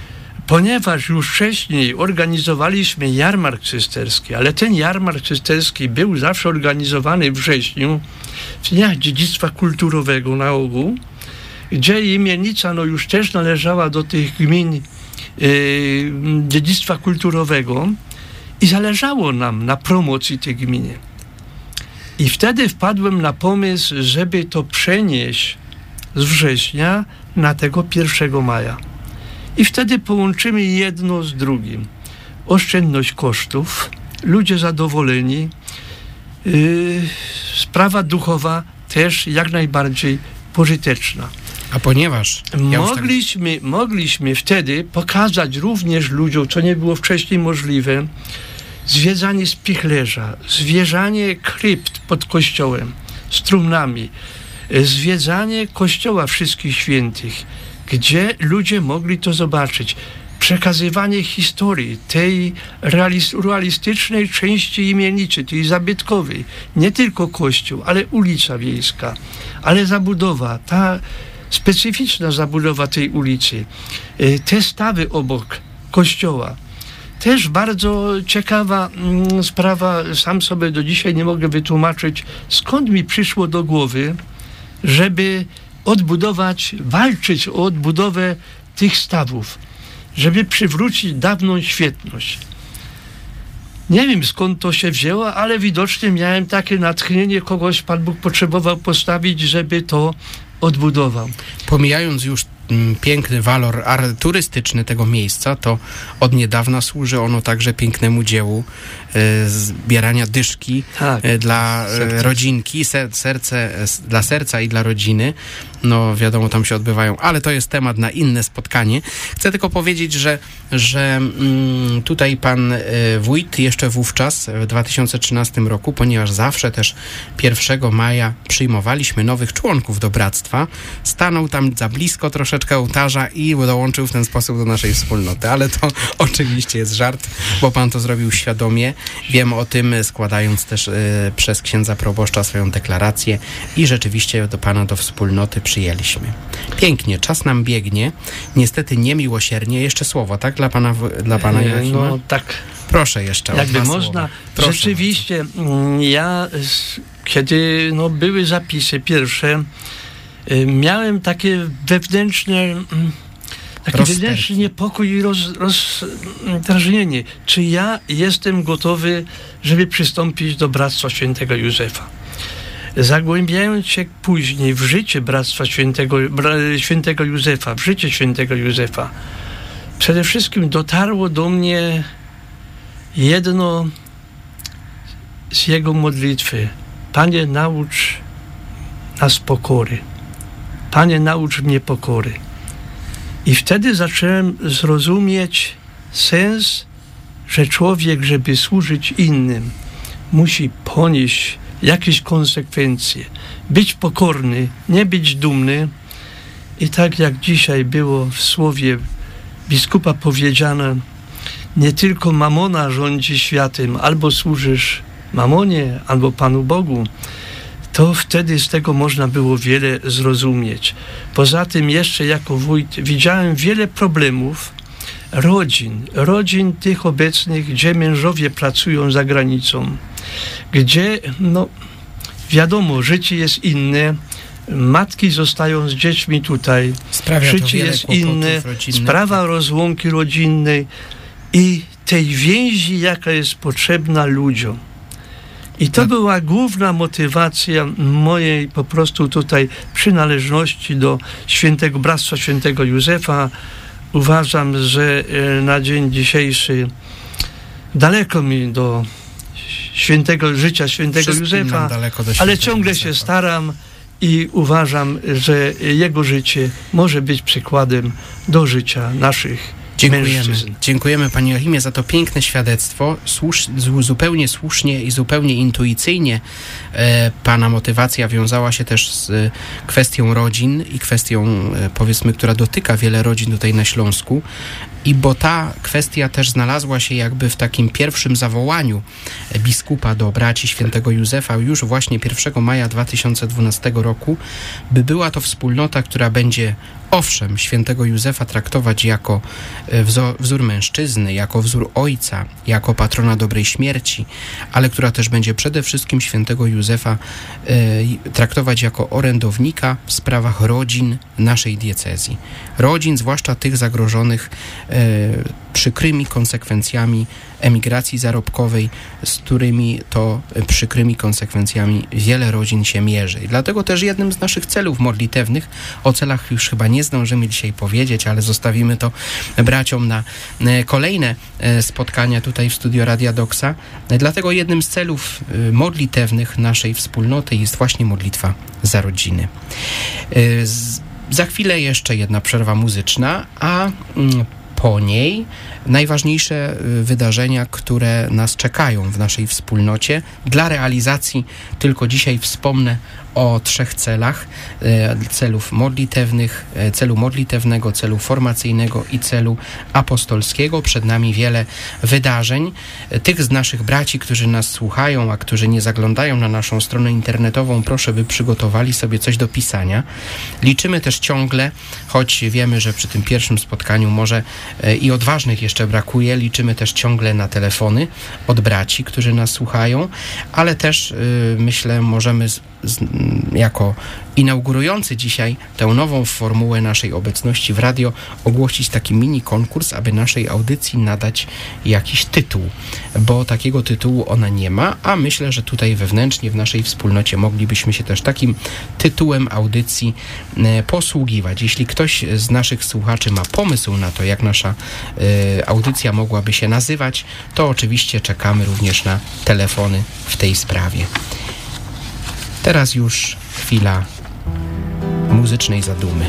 ponieważ już wcześniej organizowaliśmy jarmark cysterski, ale ten jarmark cysterski był zawsze organizowany w wrześniu, w dniach dziedzictwa kulturowego na ogół, gdzie Jemielnica no już też należała do tych gmin yy, dziedzictwa kulturowego i zależało nam na promocji tej gminy. I wtedy wpadłem na pomysł, żeby to przenieść z września na tego pierwszego maja. I wtedy połączymy jedno z drugim. Oszczędność kosztów, ludzie zadowoleni, yy, sprawa duchowa też jak najbardziej pożyteczna. A ponieważ... Ja mogliśmy, tak... mogliśmy wtedy pokazać również ludziom, co nie było wcześniej możliwe, zwiedzanie spichlerza, zwiedzanie krypt pod kościołem z trumnami, zwiedzanie kościoła Wszystkich Świętych, gdzie ludzie mogli to zobaczyć. Przekazywanie historii tej realistycznej części Jemielnicy, tej zabytkowej. Nie tylko kościół, ale ulica wiejska, ale zabudowa, ta specyficzna zabudowa tej ulicy, te stawy obok kościoła. Też bardzo ciekawa mm, sprawa, sam sobie do dzisiaj nie mogę wytłumaczyć, skąd mi przyszło do głowy, żeby odbudować, walczyć o odbudowę tych stawów, żeby przywrócić dawną świetność. Nie wiem, skąd to się wzięło, ale widocznie miałem takie natchnienie, kogoś Pan Bóg potrzebował postawić, żeby to odbudował. Pomijając już m, piękny walor ar- turystyczny tego miejsca, to od niedawna służy ono także pięknemu dziełu e, zbierania dyszki tak, e, dla e, rodzinki, ser- serce, e, dla serca i dla rodziny. No wiadomo, tam się odbywają, ale to jest temat na inne spotkanie. Chcę tylko powiedzieć, że, że mm, tutaj pan e, wójt jeszcze wówczas, w dwa tysiące trzynastym roku, ponieważ zawsze też pierwszego maja przyjmowaliśmy nowych członków do bractwa, stanął tam za blisko troszeczkę ołtarza i dołączył w ten sposób do naszej wspólnoty. Ale to oczywiście jest żart, bo pan to zrobił świadomie. Wiem o tym, składając też y, przez księdza proboszcza swoją deklarację i rzeczywiście do pana do wspólnoty przyjęliśmy. Pięknie, czas nam biegnie. Niestety niemiłosiernie. Jeszcze słowo, tak? Dla pana, dla pana Joachima? No tak. Proszę jeszcze. Jakby można. Proszę. Rzeczywiście, ja kiedy no, były zapisy pierwsze, miałem takie wewnętrzne, taki wewnętrzny niepokój i roz, rozdrażnienie. Czy ja jestem gotowy, żeby przystąpić do Bractwa Świętego Józefa? Zagłębiając się później w życie Bractwa Świętego, Świętego Józefa, w życie Świętego Józefa, przede wszystkim dotarło do mnie jedno z jego modlitwy. Panie, naucz nas pokory. Panie, naucz mnie pokory. I wtedy zacząłem zrozumieć sens, że człowiek, żeby służyć innym, musi ponieść jakieś konsekwencje. Być pokorny, nie być dumny. I tak jak dzisiaj było w słowie biskupa powiedziane, nie tylko mamona rządzi światem, albo służysz mamonie, albo Panu Bogu, to wtedy z tego można było wiele zrozumieć. Poza tym jeszcze jako wójt widziałem wiele problemów rodzin, rodzin tych obecnych, gdzie mężowie pracują za granicą, gdzie, no wiadomo, życie jest inne, matki zostają z dziećmi tutaj, Sprawia życie jest inne, rodzinnych. Sprawa rozłąki rodzinnej i tej więzi, jaka jest potrzebna ludziom. I to tak. była główna motywacja mojej po prostu tutaj przynależności do Świętego Bractwa Świętego Józefa. Uważam, że na dzień dzisiejszy daleko mi do świętego życia Świętego Wszystkim Józefa, ale ciągle Józefa. się staram i uważam, że jego życie może być przykładem do życia naszych Dziękujemy. mężczyzn. Dziękujemy Panie Joachimie za to piękne świadectwo. Słusz, zupełnie słusznie i zupełnie intuicyjnie e, Pana motywacja wiązała się też z e, kwestią rodzin i kwestią, e, powiedzmy, która dotyka wiele rodzin tutaj na Śląsku. I bo ta kwestia też znalazła się jakby w takim pierwszym zawołaniu biskupa do braci Świętego Józefa już właśnie pierwszego maja dwa tysiące dwunastego roku, by była to wspólnota, która będzie owszem Świętego Józefa traktować jako wzór, wzór mężczyzny, jako wzór ojca, jako patrona dobrej śmierci, ale która też będzie przede wszystkim świętego Józefa y, traktować jako orędownika w sprawach rodzin naszej diecezji. Rodzin, zwłaszcza tych zagrożonych y, przykrymi konsekwencjami emigracji zarobkowej, z którymi to przykrymi konsekwencjami wiele rodzin się mierzy. I dlatego też jednym z naszych celów modlitewnych, o celach już chyba nie zdążymy dzisiaj powiedzieć, ale zostawimy to braciom na kolejne spotkania tutaj w studio Radia Doksa. Dlatego jednym z celów modlitewnych naszej wspólnoty jest właśnie modlitwa za rodziny. Za chwilę jeszcze jedna przerwa muzyczna, a po niej najważniejsze wydarzenia, które nas czekają w naszej wspólnocie. Dla realizacji tylko dzisiaj wspomnę o trzech celach. Celów modlitewnych, celu modlitewnego, celu formacyjnego i celu apostolskiego. Przed nami wiele wydarzeń. Tych z naszych braci, którzy nas słuchają, a którzy nie zaglądają na naszą stronę internetową, proszę, by przygotowali sobie coś do pisania. Liczymy też ciągle, choć wiemy, że przy tym pierwszym spotkaniu może i odważnych jeszcze brakuje, liczymy też ciągle na telefony od braci, którzy nas słuchają, ale też myślę, możemy z, z, jako inaugurujący dzisiaj tę nową formułę naszej obecności w radio ogłosić taki mini konkurs, aby naszej audycji nadać jakiś tytuł, bo takiego tytułu ona nie ma, a myślę, że tutaj wewnętrznie w naszej wspólnocie moglibyśmy się też takim tytułem audycji posługiwać. Jeśli ktoś z naszych słuchaczy ma pomysł na to, jak nasza y, audycja mogłaby się nazywać, to oczywiście czekamy również na telefony w tej sprawie. Teraz już chwila muzycznej zadumy.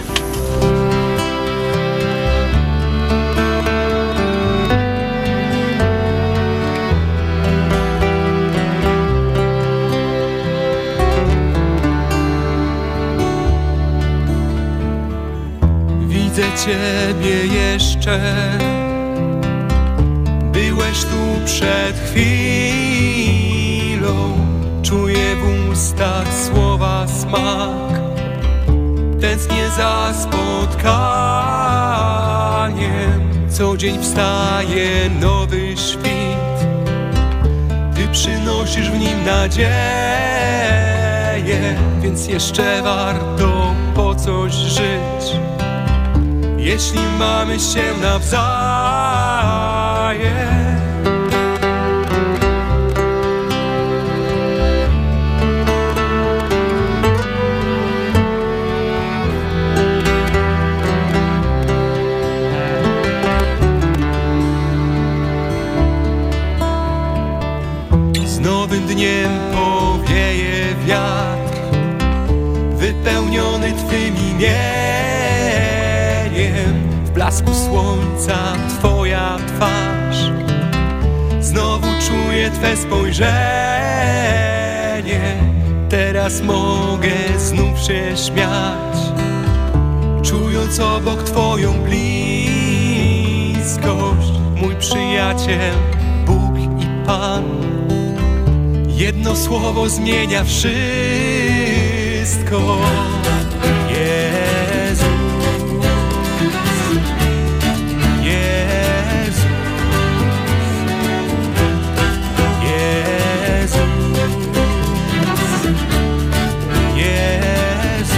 Widzę Ciebie jeszcze, byłeś tu przed chwilą. Czuję w ustach słowa smak, tęsknię za spotkaniem. Co dzień wstaje nowy świt, Ty przynosisz w nim nadzieję, więc jeszcze warto po coś żyć, jeśli mamy się nawzajem. Nowym dniem powieje wiatr, wypełniony Twym imieniem. W blasku słońca Twoja twarz, znowu czuję Twe spojrzenie. Teraz mogę znów się śmiać, czując obok Twoją bliskość. Mój przyjaciel, Bóg i Pan, jedno słowo zmienia wszystko. Jezus, Jezus, Jezus, Jezus,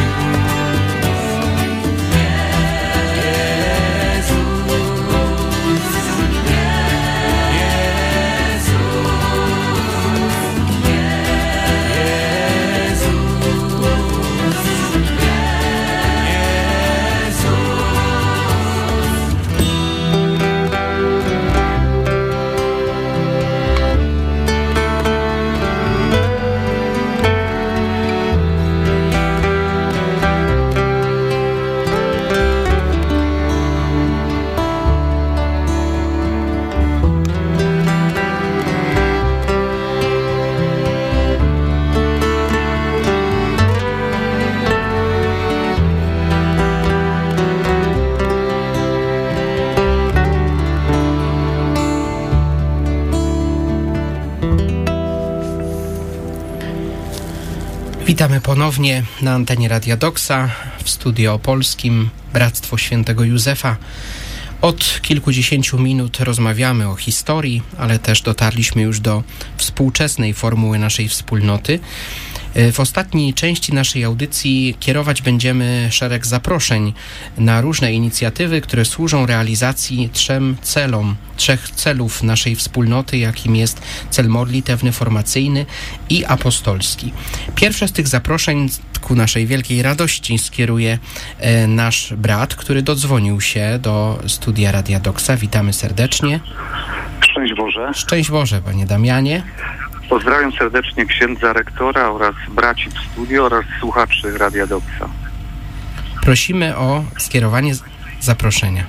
Witamy ponownie na antenie Radia Doksa w studio opolskim Bractwo Świętego Józefa. Od kilkudziesięciu minut rozmawiamy o historii, ale też dotarliśmy już do współczesnej formuły naszej wspólnoty. W ostatniej części naszej audycji kierować będziemy szereg zaproszeń na różne inicjatywy, które służą realizacji trzem celom, trzech celów naszej wspólnoty, jakim jest cel modlitewny, formacyjny i apostolski. Pierwsze z tych zaproszeń ku naszej wielkiej radości skieruje e, nasz brat, który dodzwonił się do studia Radia Doksa. Witamy serdecznie. Szczęść Boże. Szczęść Boże, panie Damianie. Pozdrawiam serdecznie księdza rektora oraz braci w studio oraz słuchaczy Radia Doksa. Prosimy o skierowanie zaproszenia.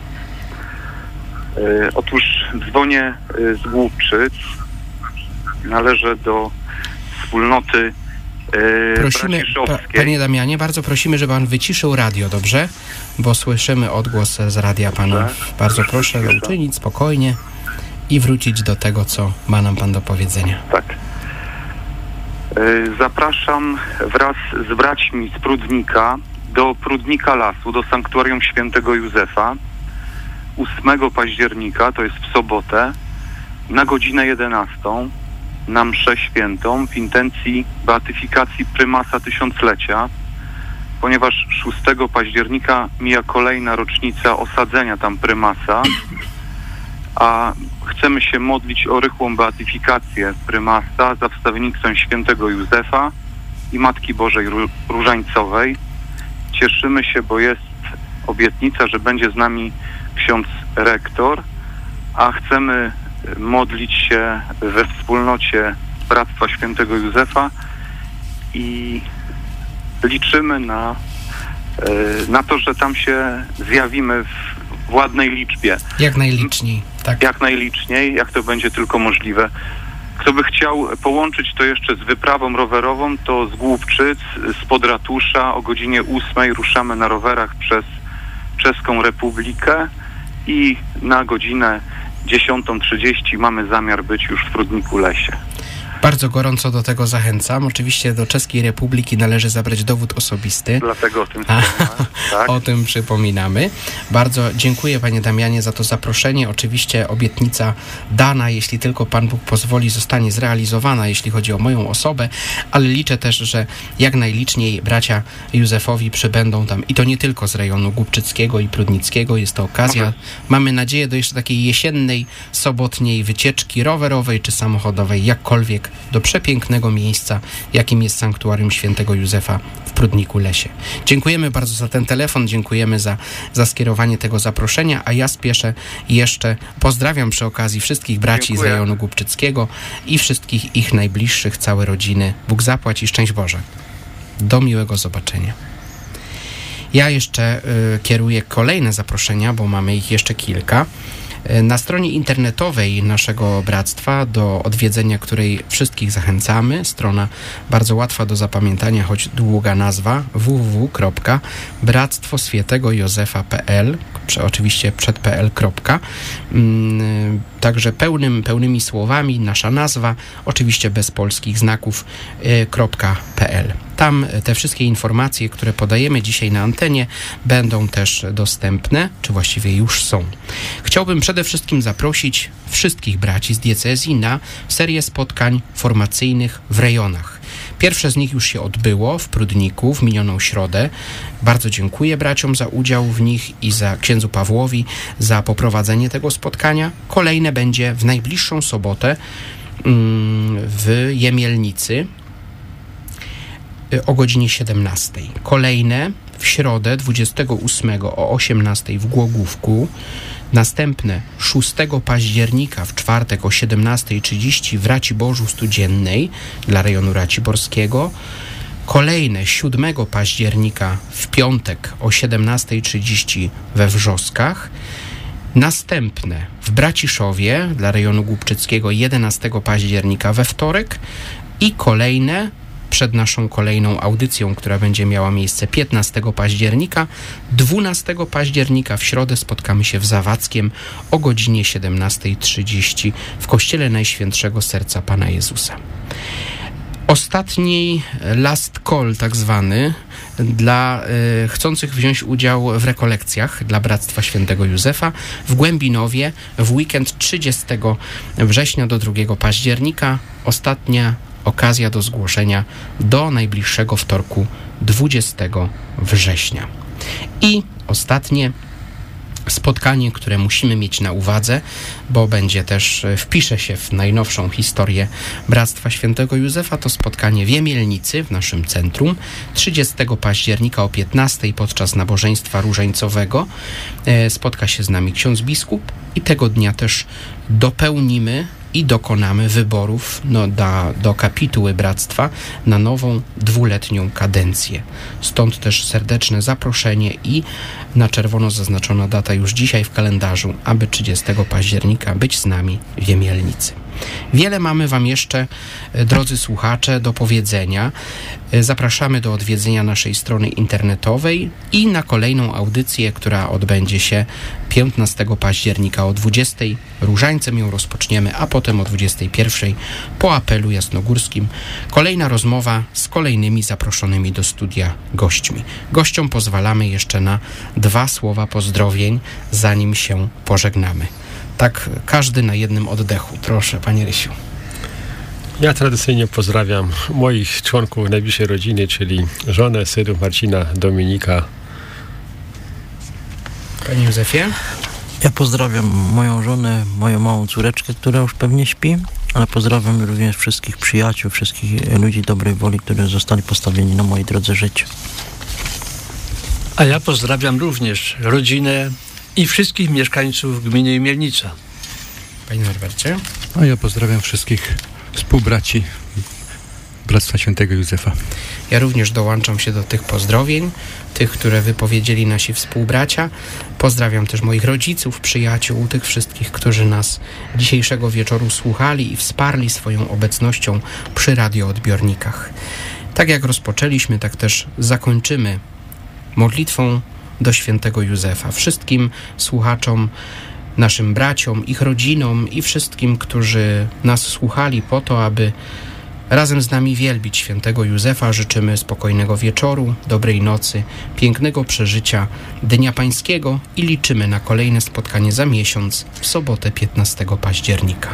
E, otóż dzwonię z Głubczyc. Należę do wspólnoty e, Prosimy, pa, panie Damianie, bardzo prosimy, żeby pan wyciszył radio, dobrze? Bo słyszymy odgłos z radia pana. Tak. Bardzo proszę to uczynić spokojnie i wrócić do tego, co ma nam pan do powiedzenia. Tak. Zapraszam wraz z braćmi z Prudnika do Prudnika Lasu, do Sanktuarium Świętego Józefa ósmego października, to jest w sobotę, na godzinę jedenastą, na mszę świętą w intencji beatyfikacji prymasa tysiąclecia, ponieważ szóstego października mija kolejna rocznica osadzenia tam prymasa, a chcemy się modlić o rychłą beatyfikację prymasa za wstawiennictwem świętego Józefa i Matki Bożej Różańcowej. Cieszymy się, bo jest obietnica, że będzie z nami ksiądz rektor, a chcemy modlić się we wspólnocie Bractwa Świętego Józefa i liczymy na, na to, że tam się zjawimy w ładnej liczbie. Jak najliczniej. Tak. Jak najliczniej, jak to będzie tylko możliwe. Kto by chciał połączyć to jeszcze z wyprawą rowerową, to z Głubczyc, spod ratusza o godzinie ósmej ruszamy na rowerach przez Czeską Republikę i na godzinę dziesiątą trzydzieści mamy zamiar być już w Prudniku Lesie. Bardzo gorąco do tego zachęcam. Oczywiście do Czeskiej Republiki należy zabrać dowód osobisty. Dlatego o tym wspominamy. Tak. O tym przypominamy. Bardzo dziękuję, panie Damianie, za to zaproszenie. Oczywiście obietnica dana, jeśli tylko Pan Bóg pozwoli, zostanie zrealizowana, jeśli chodzi o moją osobę, ale liczę też, że jak najliczniej bracia Józefowi przybędą tam i to nie tylko z rejonu Głubczyckiego i Prudnickiego. Jest to okazja, okay. Mamy nadzieję, do jeszcze takiej jesiennej, sobotniej wycieczki rowerowej czy samochodowej, jakkolwiek do przepięknego miejsca, jakim jest Sanktuarium Świętego Józefa w Prudniku Lesie. Dziękujemy bardzo za ten telefon, dziękujemy za, za skierowanie tego zaproszenia, a ja spieszę jeszcze, pozdrawiam przy okazji wszystkich braci Dziękuję. z rejonu Głubczyckiego i wszystkich ich najbliższych, całe rodziny. Bóg zapłać i szczęść Boże. Do miłego zobaczenia. Ja jeszcze y, kieruję kolejne zaproszenia, bo mamy ich jeszcze kilka. Na stronie internetowej naszego bractwa, do odwiedzenia której wszystkich zachęcamy, strona bardzo łatwa do zapamiętania, choć długa nazwa, w w w kropka bractwo świętego józefa kropka p l, oczywiście przed pl. Także pełnym, pełnymi słowami nasza nazwa, oczywiście bez polskich znaków, .pl. Tam te wszystkie informacje, które podajemy dzisiaj na antenie, będą też dostępne, czy właściwie już są. Chciałbym przede wszystkim zaprosić wszystkich braci z diecezji na serię spotkań formacyjnych w rejonach. Pierwsze z nich już się odbyło w Prudniku w minioną środę. Bardzo dziękuję braciom za udział w nich i za księdzu Pawłowi za poprowadzenie tego spotkania. Kolejne będzie w najbliższą sobotę w Jemielnicy o godzinie siedemnastej. Kolejne w środę dwudziestego ósmego o osiemnastej w Głogówku. Następne szóstego października w czwartek o siedemnastej trzydzieści w Raciborzu Studziennej dla rejonu raciborskiego. Kolejne siódmego października w piątek o siedemnastej trzydzieści we Wrzoskach. Następne w Braciszowie dla rejonu Głubczyckiego jedenastego października we wtorek. I kolejne przed naszą kolejną audycją, która będzie miała miejsce piętnastego października. dwunastego października w środę spotkamy się w Zawadzkiem o godzinie siedemnastej trzydzieści w Kościele Najświętszego Serca Pana Jezusa. Ostatni last call tak zwany dla y, chcących wziąć udział w rekolekcjach dla Bractwa Świętego Józefa w Głębinowie w weekend trzydziestego września do drugiego października. Ostatnia okazja do zgłoszenia do najbliższego wtorku dwudziestego września. I ostatnie spotkanie, które musimy mieć na uwadze, bo będzie też, wpisze się w najnowszą historię Bractwa Świętego Józefa, to spotkanie w Jemielnicy, w naszym centrum, trzydziestego października o piętnastej podczas nabożeństwa różańcowego. Spotka się z nami ksiądz biskup i tego dnia też dopełnimy i dokonamy wyborów no, da, do kapituły Bractwa na nową dwuletnią kadencję. Stąd też serdeczne zaproszenie i na czerwono zaznaczona data już dzisiaj w kalendarzu, aby trzydziestego października być z nami w Jemielnicy. Wiele mamy Wam jeszcze, drodzy słuchacze, do powiedzenia. Zapraszamy do odwiedzenia naszej strony internetowej i na kolejną audycję, która odbędzie się piętnastego października o dwudziestej. Różańcem ją rozpoczniemy, a potem o dwudziestej pierwszej po apelu jasnogórskim. Kolejna rozmowa z kolejnymi zaproszonymi do studia gośćmi. Gościom pozwalamy jeszcze na dwa słowa pozdrowień, zanim się pożegnamy. Tak, każdy na jednym oddechu. Proszę, panie Rysiu. Ja tradycyjnie pozdrawiam moich członków najbliższej rodziny, czyli żonę, synów Marcina, Dominika. Panie Józefie? Ja pozdrawiam moją żonę, moją małą córeczkę, która już pewnie śpi, ale pozdrawiam również wszystkich przyjaciół, wszystkich ludzi dobrej woli, którzy zostali postawieni na mojej drodze życia. A ja pozdrawiam również rodzinę i wszystkich mieszkańców gminy Jemielnica. Panie Norbercie? A ja pozdrawiam wszystkich współbraci Bractwa Świętego Józefa. Ja również dołączam się do tych pozdrowień, tych, które wypowiedzieli nasi współbracia. Pozdrawiam też moich rodziców, przyjaciół, tych wszystkich, którzy nas dzisiejszego wieczoru słuchali i wsparli swoją obecnością przy radioodbiornikach. Tak jak rozpoczęliśmy, tak też zakończymy modlitwą do Świętego Józefa. Wszystkim słuchaczom, naszym braciom, ich rodzinom i wszystkim, którzy nas słuchali po to, aby razem z nami wielbić Świętego Józefa, życzymy spokojnego wieczoru, dobrej nocy, pięknego przeżycia Dnia Pańskiego i liczymy na kolejne spotkanie za miesiąc w sobotę piętnastego października.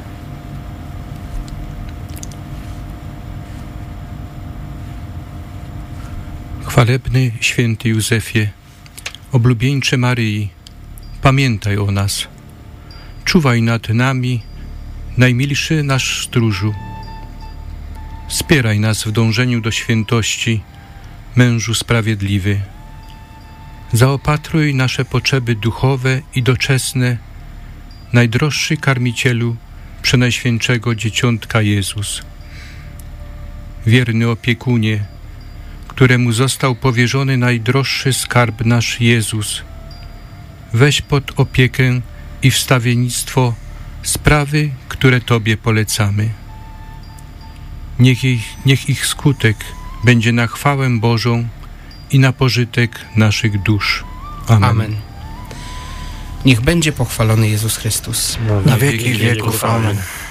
Chwalebny święty Józefie, oblubieńcze Maryi, pamiętaj o nas. Czuwaj nad nami, najmilszy nasz stróżu. Wspieraj nas w dążeniu do świętości, mężu sprawiedliwy. Zaopatruj nasze potrzeby duchowe i doczesne, najdroższy Karmicielu Przenajświętszego Dzieciątka Jezus. Wierny opiekunie, któremu został powierzony najdroższy skarb nasz Jezus, weź pod opiekę i wstawiennictwo sprawy, które Tobie polecamy. Niech ich, niech ich skutek będzie na chwałę Bożą i na pożytek naszych dusz. Amen. Amen. Niech będzie pochwalony Jezus Chrystus. Na wieki wieków. Amen.